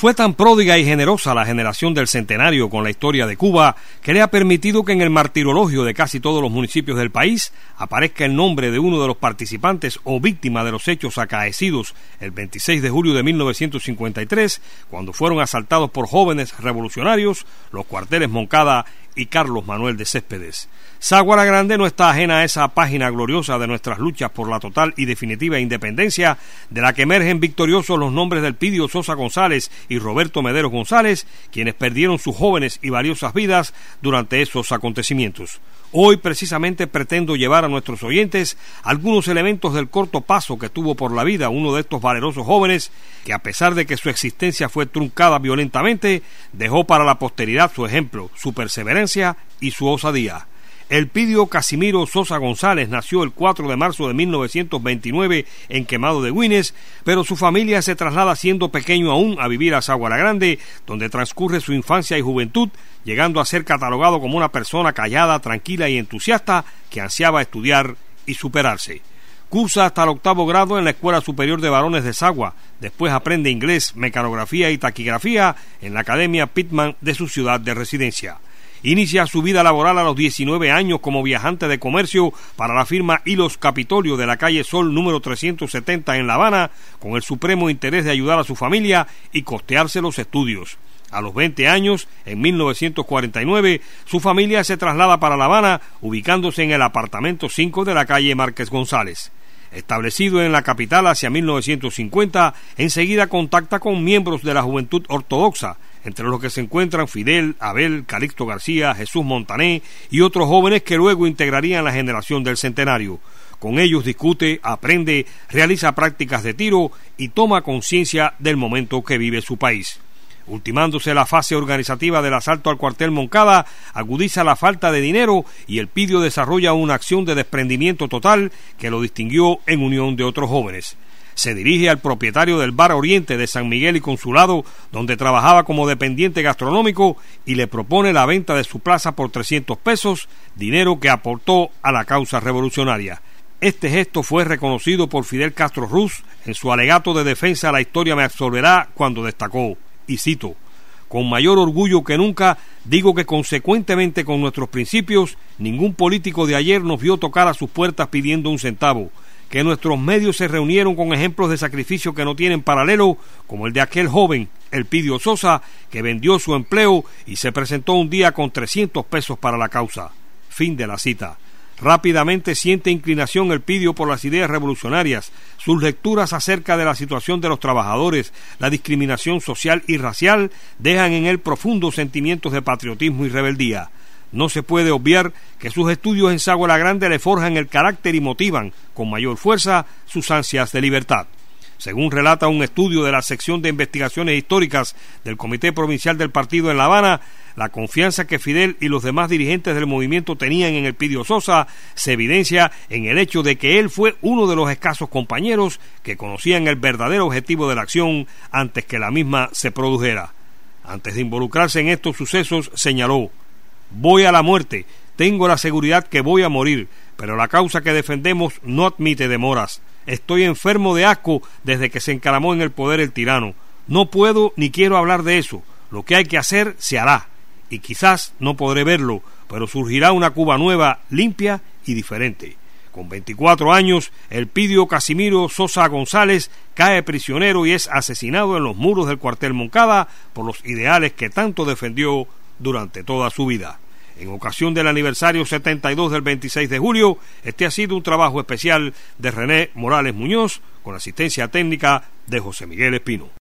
Fue tan pródiga y generosa la generación del centenario con la historia de Cuba que le ha permitido que en el martirologio de casi todos los municipios del país aparezca el nombre de uno de los participantes o víctima de los hechos acaecidos el 26 de julio de 1953, cuando fueron asaltados por jóvenes revolucionarios los cuarteles Moncada y Carlos Manuel de Céspedes. Sagua la Grande no está ajena a esa página gloriosa de nuestras luchas por la total y definitiva independencia, de la que emergen victoriosos los nombres de Elpidio Sosa González y Roberto Mederos González, quienes perdieron sus jóvenes y valiosas vidas durante esos acontecimientos. Hoy precisamente pretendo llevar a nuestros oyentes algunos elementos del corto paso que tuvo por la vida uno de estos valerosos jóvenes que, a pesar de que su existencia fue truncada violentamente, dejó para la posteridad su ejemplo, su perseverancia y su osadía. Elpidio Casimiro Sosa González nació el 4 de marzo de 1929 en Quemado de Güines, pero su familia se traslada siendo pequeño aún a vivir a Sagua la Grande, donde transcurre su infancia y juventud, llegando a ser catalogado como una persona callada, tranquila y entusiasta que ansiaba estudiar y superarse. Cursa hasta el 8º grado en la Escuela Superior de Varones de Sagua, después aprende inglés, mecanografía y taquigrafía en la Academia Pitman de su ciudad de residencia. Inicia su vida laboral a los 19 años como viajante de comercio para la firma Hilos Capitolio de la calle Sol número 370 en La Habana, con el supremo interés de ayudar a su familia y costearse los estudios. A los 20 años, en 1949, su familia se traslada para La Habana, ubicándose en el apartamento 5 de la calle Márquez González. Establecido en la capital hacia 1950, enseguida contacta con miembros de la juventud ortodoxa, entre los que se encuentran Fidel, Abel, Calixto García, Jesús Montané y otros jóvenes que luego integrarían la generación del centenario. Con ellos discute, aprende, realiza prácticas de tiro y toma conciencia del momento que vive su país. Ultimándose la fase organizativa del asalto al cuartel Moncada, agudiza la falta de dinero y Elpidio desarrolla una acción de desprendimiento total que lo distinguió en unión de otros jóvenes. Se dirige al propietario del Bar Oriente de San Miguel y Consulado, donde trabajaba como dependiente gastronómico, y le propone la venta de su plaza por 300 pesos, dinero que aportó a la causa revolucionaria. Este gesto fue reconocido por Fidel Castro Ruz en su alegato de defensa "La historia me absolverá", cuando destacó, y cito: "Con mayor orgullo que nunca digo que consecuentemente con nuestros principios, ningún político de ayer nos vio tocar a sus puertas pidiendo un centavo, que nuestros medios se reunieron con ejemplos de sacrificio que no tienen paralelo, como el de aquel joven, Elpidio Sosa, que vendió su empleo y se presentó un día con 300 pesos para la causa". Fin de la cita. Rápidamente siente inclinación Elpidio por las ideas revolucionarias. Sus lecturas acerca de la situación de los trabajadores, la discriminación social y racial, dejan en él profundos sentimientos de patriotismo y rebeldía. No se puede obviar que sus estudios en Sagua la Grande le forjan el carácter y motivan con mayor fuerza sus ansias de libertad. Según relata un estudio de la sección de investigaciones históricas del Comité Provincial del Partido en La Habana, la confianza que Fidel y los demás dirigentes del movimiento tenían en Elpidio Sosa se evidencia en el hecho de que él fue uno de los escasos compañeros que conocían el verdadero objetivo de la acción antes que la misma se produjera. Antes de involucrarse en estos sucesos, señaló: "Voy a la muerte, tengo la seguridad que voy a morir, pero la causa que defendemos no admite demoras. Estoy enfermo de asco desde que se encaramó en el poder el tirano. No puedo ni quiero hablar de eso. Lo que hay que hacer se hará, y quizás no podré verlo, pero surgirá una Cuba nueva, limpia y diferente". Con 24 años, Elpidio Casimiro Sosa González cae prisionero y es asesinado en los muros del cuartel Moncada por los ideales que tanto defendió durante toda su vida. En ocasión del aniversario 72 del 26 de julio, este ha sido un trabajo especial de René Morales Muñoz, con asistencia técnica de José Miguel Espino.